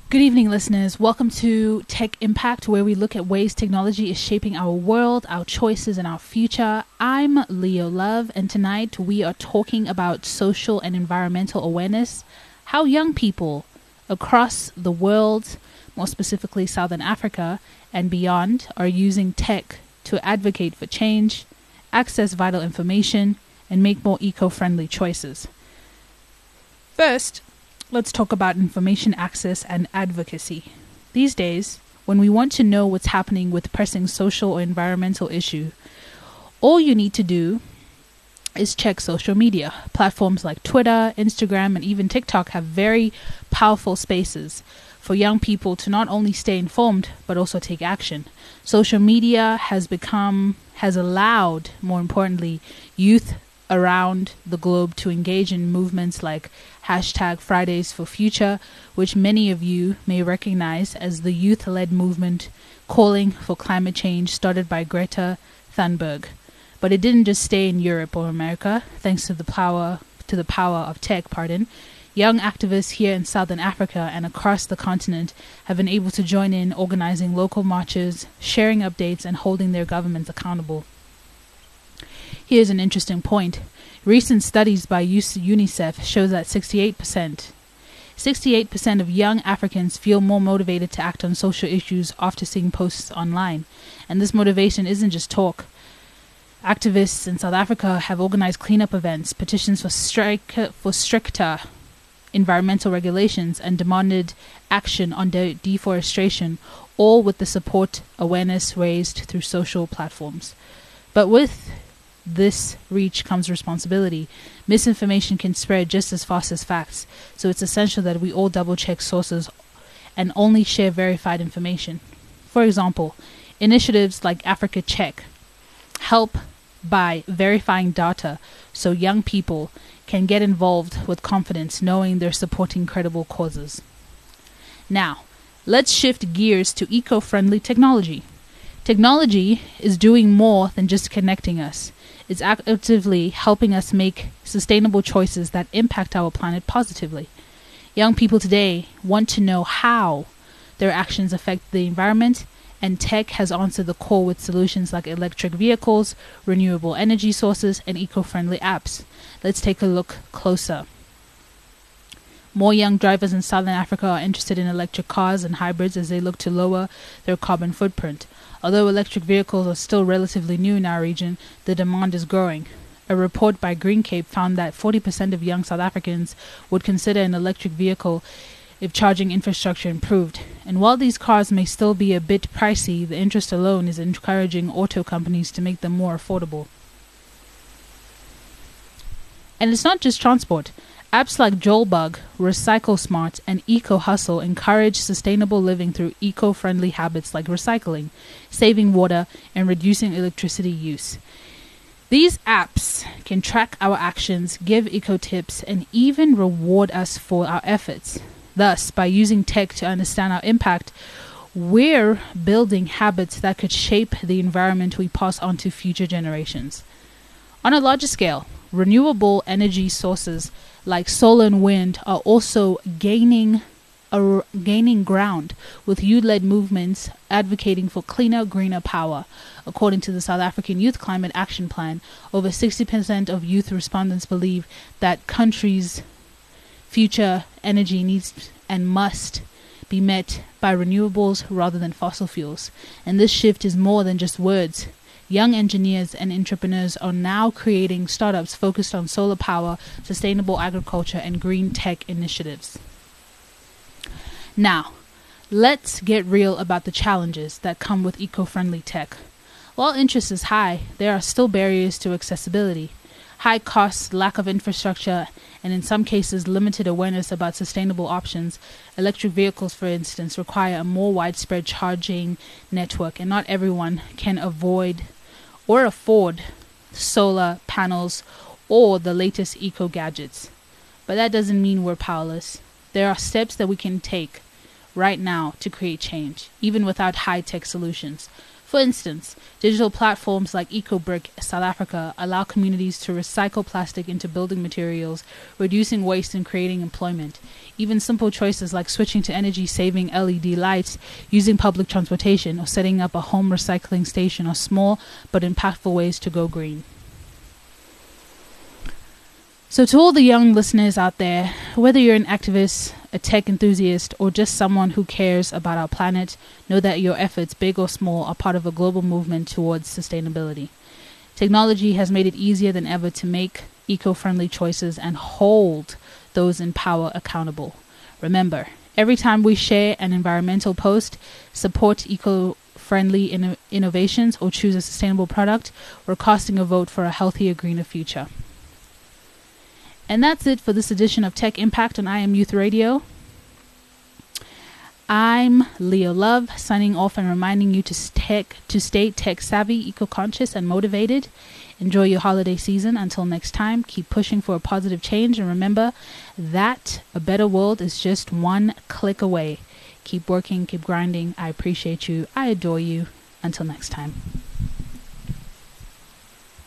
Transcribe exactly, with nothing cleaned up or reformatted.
Good evening, listeners. Welcome to Tech Impact, where we look at ways technology is shaping our world, our choices, and our future. I'm Leo Love, and tonight we are talking about social and environmental awareness, how young people across the world, more specifically Southern Africa and beyond, are using tech to advocate for change, access vital information, and make more eco-friendly choices. First, let's talk about information access and advocacy. These days, when we want to know what's happening with pressing social or environmental issue, all you need to do is check social media. Platforms like Twitter, Instagram, and even TikTok have very powerful spaces for young people to not only stay informed, but also take action. Social media has become, has allowed, more importantly, youth around the globe to engage in movements like hashtag Fridays for Future, which many of you may recognize as the youth-led movement calling for climate change started by Greta Thunberg. But it didn't just stay in Europe or America. Thanks to the power to the power of tech, pardon, young activists here in Southern Africa and across the continent have been able to join in organizing local marches, sharing updates, and holding their governments accountable. Here's an interesting point. Recent studies by UNICEF show that sixty-eight percent, sixty-eight percent of young Africans feel more motivated to act on social issues after seeing posts online. And this motivation isn't just talk. Activists in South Africa have organized cleanup events, petitions for strike for stricter environmental regulations, and demanded action on de- deforestation, all with the support awareness raised through social platforms. But with this reach comes responsibility. Misinformation can spread just as fast as facts, so it's essential that we all double-check sources and only share verified information. For example, initiatives like Africa Check help by verifying data so young people can get involved with confidence, knowing they're supporting credible causes. Now, let's shift gears to eco-friendly technology. Technology is doing more than just connecting us. It's actively helping us make sustainable choices that impact our planet positively. Young people today want to know how their actions affect the environment, and tech has answered the call with solutions like electric vehicles, renewable energy sources, and eco-friendly apps. Let's take a look closer. More young drivers in Southern Africa are interested in electric cars and hybrids as they look to lower their carbon footprint. Although electric vehicles are still relatively new in our region, the demand is growing. A report by Green Cape found that forty percent of young South Africans would consider an electric vehicle if charging infrastructure improved. And while these cars may still be a bit pricey, the interest alone is encouraging auto companies to make them more affordable. And it's not just transport. Apps like Joelbug, Recycle Smart, and Eco Hustle encourage sustainable living through eco-friendly habits like recycling, saving water, and reducing electricity use. These apps can track our actions, give eco tips, and even reward us for our efforts. Thus, by using tech to understand our impact, we're building habits that could shape the environment we pass on to future generations. On a larger scale, renewable energy sources like solar and wind are also gaining uh, gaining ground, with youth-led movements advocating for cleaner, greener power. According to the South African Youth Climate Action Plan, over sixty percent of youth respondents believe that countries' future energy needs and must be met by renewables rather than fossil fuels. And this shift is more than just words. Young engineers and entrepreneurs are now creating startups focused on solar power, sustainable agriculture, and green tech initiatives. Now, let's get real about the challenges that come with eco-friendly tech. While interest is high, there are still barriers to accessibility. High costs, lack of infrastructure, and in some cases limited awareness about sustainable options. Electric vehicles, for instance, require a more widespread charging network, and not everyone can avoid or afford solar panels or the latest eco gadgets. But that doesn't mean we're powerless. There are steps that we can take right now to create change, even without high-tech solutions. For instance, digital platforms like EcoBrick South Africa allow communities to recycle plastic into building materials, reducing waste and creating employment. Even simple choices like switching to energy-saving L E D lights, using public transportation, or setting up a home recycling station are small but impactful ways to go green. So to all the young listeners out there, whether you're an activist, a tech enthusiast, or just someone who cares about our planet, know that your efforts, big or small, are part of a global movement towards sustainability. Technology has made it easier than ever to make eco-friendly choices and hold those in power accountable. Remember, every time we share an environmental post, support eco-friendly inno- innovations, or choose a sustainable product, we're casting a vote for a healthier, greener future. And that's it for this edition of Tech Impact on I Am Youth Radio. I'm Leo Love, signing off and reminding you to, tech, to stay tech savvy, eco-conscious, and motivated. Enjoy your holiday season. Until next time, keep pushing for a positive change, and remember that a better world is just one click away. Keep working, keep grinding. I appreciate you. I adore you. Until next time.